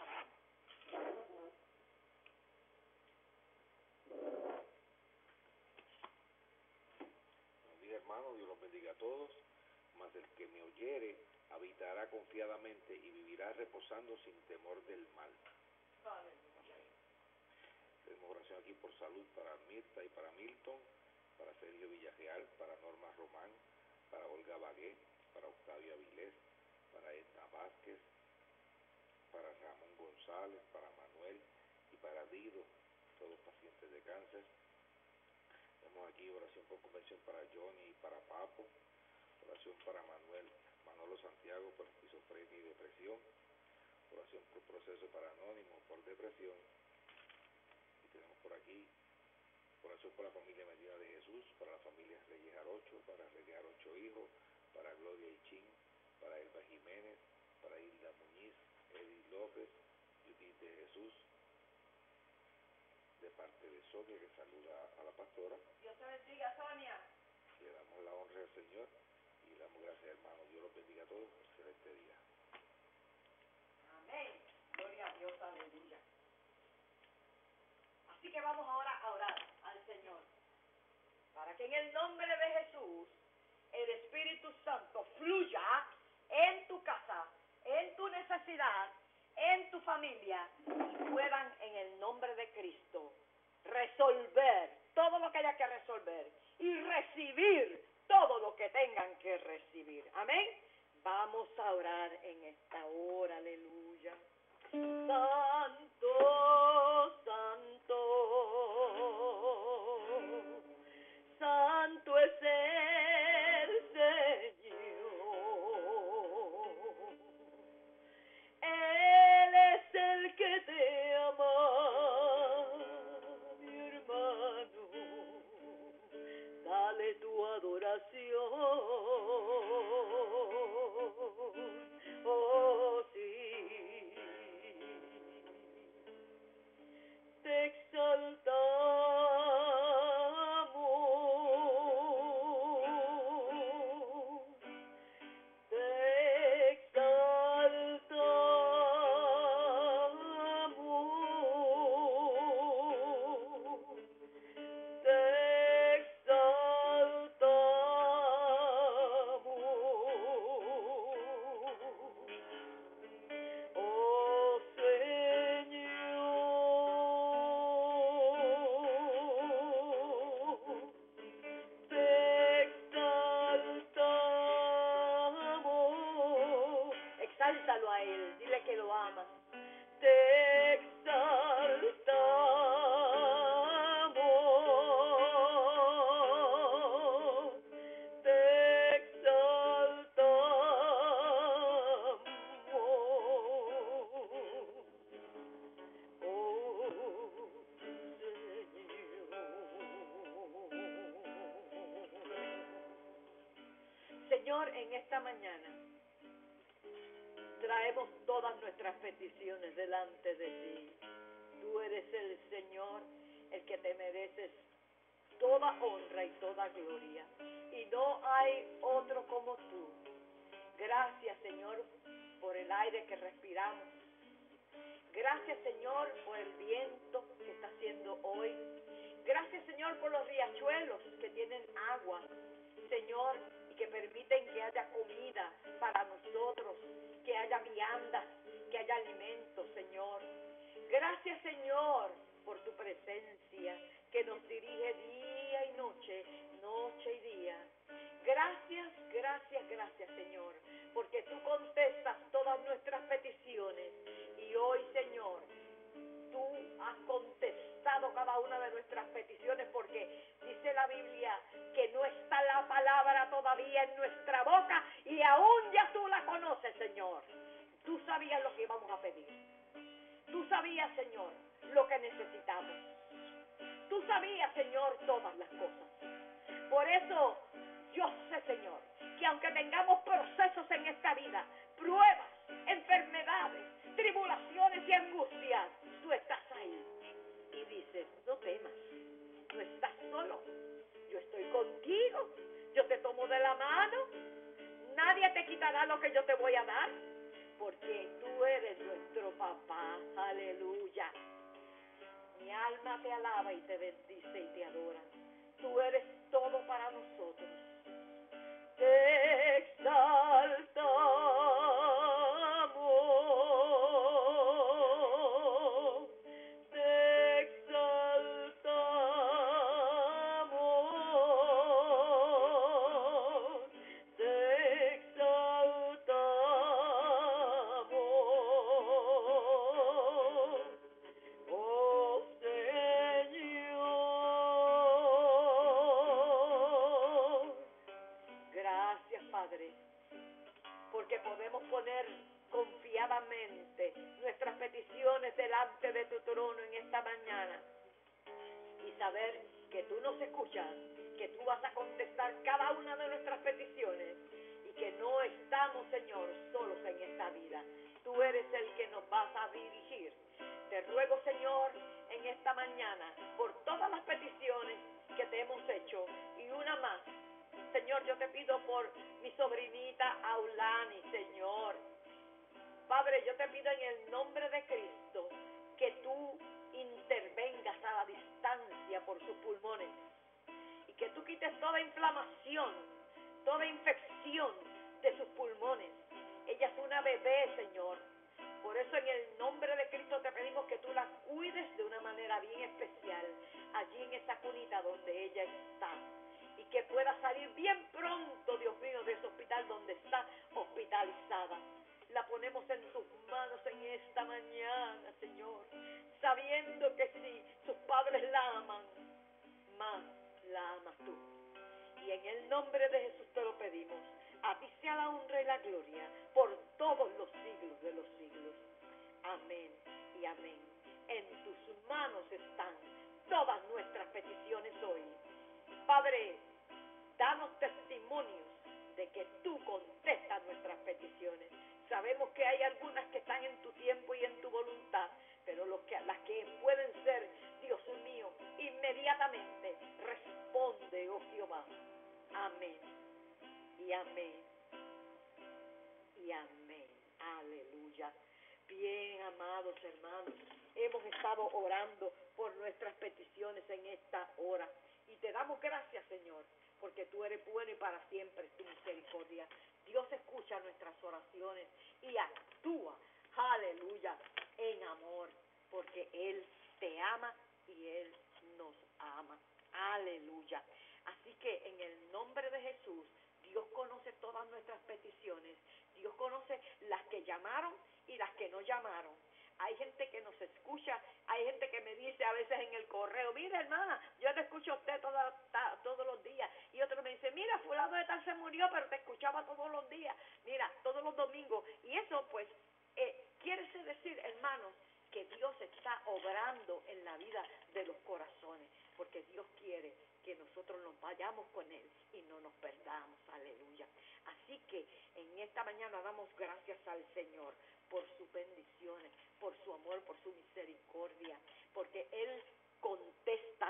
Buenos días, hermanos, Dios los bendiga a todos. Mas el que me oyere habitará confiadamente y vivirá reposando sin temor del mal. Tenemos oración aquí por salud para Mirta y para Milton, para Sergio Villareal, para Norma Román, para Olga Bagué, para Octavio Avilés, para Edna Vázquez, para Ramón González, para Manuel y para Dido, todos pacientes de cáncer. Tenemos aquí oración por convención para Johnny y para Papo, oración para Manuel, Manolo Santiago por esquizofrenia y depresión, oración por proceso para Anónimo por depresión. Tenemos por aquí oración por la familia Medina de Jesús, para la familia Reyes Jarocho, para Reyes Jarocho Hijo, para Gloria Ichín, para Elba Jiménez, para Hilda Muñiz, Edith López, Judith de Jesús, de parte de Sonia, que saluda a la pastora. Dios te bendiga, Sonia. Le damos la honra al Señor y le damos gracias, hermano. Dios los bendiga a todos. Excelente día. Amén. Gloria a Dios, aleluya. Así que vamos ahora a orar al Señor, para que en el nombre de Jesús el Espíritu Santo fluya en tu casa, en tu necesidad, en tu familia, y puedan en el nombre de Cristo resolver todo lo que haya que resolver y recibir todo lo que tengan que recibir. Amén. Vamos a orar en esta hora, aleluya. Santo, santo, santo es el Señor. Él es el que te ama, mi hermano. Dale tu adoración. Oh, sí. Te exaltamos, te exaltamos, te exaltamos. Oh Señor, te exaltamos. Exáltalo a Él, dile que lo amas. Te exaltamos, te exaltamos. Oh Señor. Señor, en esta mañana traemos todas nuestras peticiones delante de ti. Tú eres el Señor, el que te mereces toda honra y toda gloria. Y no hay otro como tú. Gracias, Señor, por el aire que respiramos. Gracias, Señor, por el viento que está haciendo hoy. Gracias, Señor, por los riachuelos que tienen agua, Señor, y que permiten que haya comida para nosotros, que haya viandas, que haya alimentos, Señor. Gracias, Señor, por tu presencia que nos dirige día y noche, noche y día. Gracias, gracias, gracias, Señor, porque tú contestas todas nuestras peticiones. Y hoy, Señor, tú has contestado cada una de nuestras peticiones, porque dice la Biblia que no está la palabra todavía en nuestra boca y aún ya tú la conoces, Señor. Tú sabías lo que íbamos a pedir. Tú sabías, Señor, lo que necesitamos. Tú sabías, Señor, todas las cosas. Por eso yo sé, Señor, que aunque tengamos procesos en esta vida, pruebas, enfermedades, tribulaciones y angustias, tú estás ahí y dices, no temas, no estás solo, yo estoy contigo, yo te tomo de la mano, nadie te quitará lo que yo te voy a dar, porque tú eres nuestro papá. Aleluya. Mi alma te alaba y te bendice y te adora. Tú eres todo para nosotros. Te exaltamos, te exaltamos, te exaltamos, oh Señor. Gracias, Padre, porque podemos poner confiadamente nuestras peticiones delante de tu trono en esta mañana y saber que tú nos escuchas, que tú vas a contestar cada una de nuestras peticiones y que no estamos, Señor, solos en esta vida. Tú eres el que nos vas a dirigir. Te ruego, Señor, en esta mañana por todas las peticiones que te hemos hecho y una más. Señor, yo te pido por mi sobrinita Aulani, Señor. Padre, yo te pido en el nombre de Cristo que tú intervengas a la distancia por sus pulmones y que tú quites toda inflamación, toda infección de sus pulmones. Ella es una bebé, Señor. Por eso en el nombre de Cristo te pedimos que tú la cuides de una manera bien especial allí en esa cunita donde ella está. Y que pueda salir bien pronto, Dios mío, de ese hospital donde está hospitalizada. La ponemos en tus manos en esta mañana, Señor, sabiendo que si sus padres la aman, más la amas tú. Y en el nombre de Jesús te lo pedimos. A ti sea la honra y la gloria por todos los siglos de los siglos. Amén y amén. En tus manos están todas nuestras peticiones hoy. Padre, danos testimonios de que tú contestas nuestras peticiones. Sabemos que hay algunas que están en tu tiempo y en tu voluntad, pero los que, las que pueden ser, Dios mío, inmediatamente responde, oh Jehová. Amén y amén y amén. Aleluya. Bien, amados hermanos, hemos estado orando por nuestras peticiones en esta hora. Y te damos gracias, Señor, porque tú eres bueno y para siempre es tu misericordia. Dios escucha nuestras oraciones y actúa, aleluya, en amor, porque Él te ama y Él nos ama. Aleluya. Así que en el nombre de Jesús, Dios conoce todas nuestras peticiones. Dios conoce las que llamaron y las que no llamaron. Hay gente que nos escucha, hay gente que me dice a veces en el correo, mira hermana, yo te escucho a usted toda, ta, todos los días. Y otro me dice, mira, fulano de tal se murió, pero te escuchaba todos los días, mira, todos los domingos. Y eso pues, eh, quiere decir, hermanos, que Dios está obrando en la vida de los corazones, porque Dios quiere que nosotros nos vayamos con Él y no nos perdamos, aleluya. Así que en esta mañana damos gracias al Señor por sus bendiciones, por su amor, por su misericordia, porque Él contesta nuestra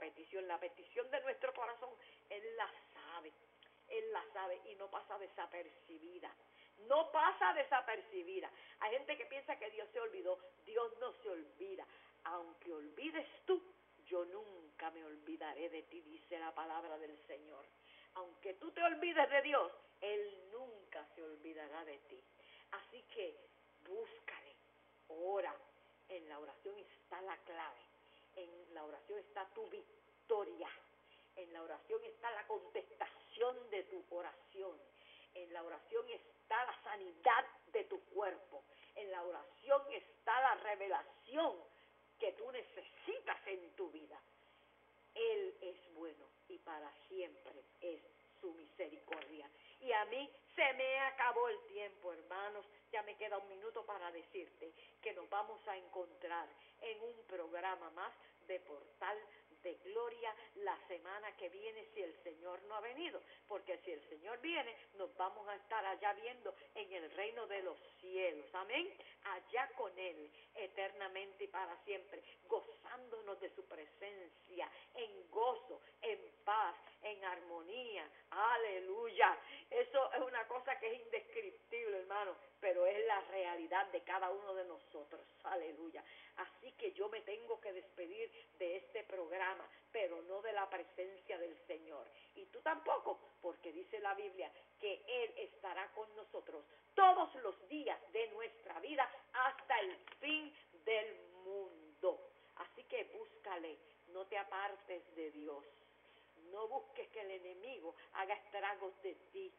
petición, la petición de nuestro corazón, Él la sabe, Él la sabe y no pasa desapercibida. No pasa desapercibida. Hay gente que piensa que Dios se olvidó. Dios no se olvida. Aunque olvides tú, yo nunca me olvidaré de ti, dice la palabra del Señor. Aunque tú te olvides de Dios, Él nunca se olvidará de ti. Así que búscale, ora. En la oración está la clave. En la oración está tu victoria. En la oración está la contestación de tu oración. En la oración está la sanidad de tu cuerpo. En la oración está la revelación que tú necesitas en tu vida. Él es bueno y para siempre es su misericordia. Y a mí se me acabó el tiempo, hermanos. Ya me queda un minuto para decirte que nos vamos a encontrar en un programa más de Portal de Gloria la semana que viene, si el Señor no ha venido, porque si el Señor viene, nos vamos a estar allá viendo en el reino de los cielos, amén, allá con Él, eternamente y para siempre, gozándonos de su presencia, en gozo, en paz, en armonía, aleluya. Eso es una cosa que es indescriptible, hermano, pero es la realidad de cada uno de nosotros, aleluya. Así que yo me tengo que despedir de este programa, pero no de la presencia del Señor. Y tú tampoco, porque dice la Biblia que Él estará con nosotros todos los días de nuestra vida hasta el fin del mundo. Así que búscale, no te apartes de Dios. No busques que el enemigo haga estragos de ti.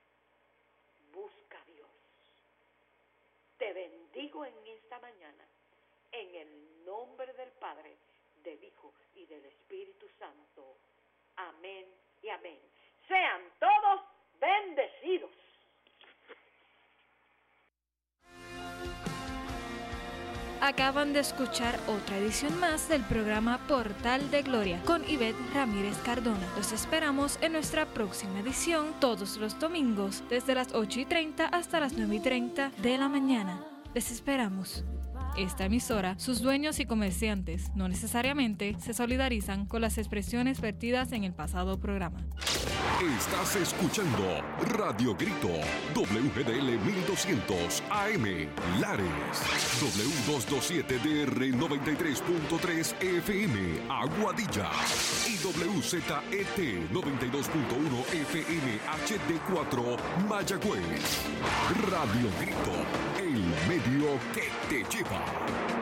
Busca a Dios. Te bendigo en esta mañana, en el nombre del Padre, del Hijo y del Espíritu Santo. Amén y amén. Sean todos bendecidos. Acaban de escuchar otra edición más del programa Portal de Gloria con Ivette Ramírez Cardona. Los esperamos en nuestra próxima edición todos los domingos desde las ocho y treinta hasta las nueve y treinta de la mañana. Les esperamos. Esta emisora, sus dueños y comerciantes no necesariamente se solidarizan con las expresiones vertidas en el pasado programa. Estás escuchando Radio Grito, W G D L mil doscientos A M, Lares, W doscientos veintisiete D R noventa y tres punto tres F M, Aguadilla, y W Z E T noventa y dos punto uno F M H D cuatro, Mayagüez. Radio Grito, el medio que te lleva.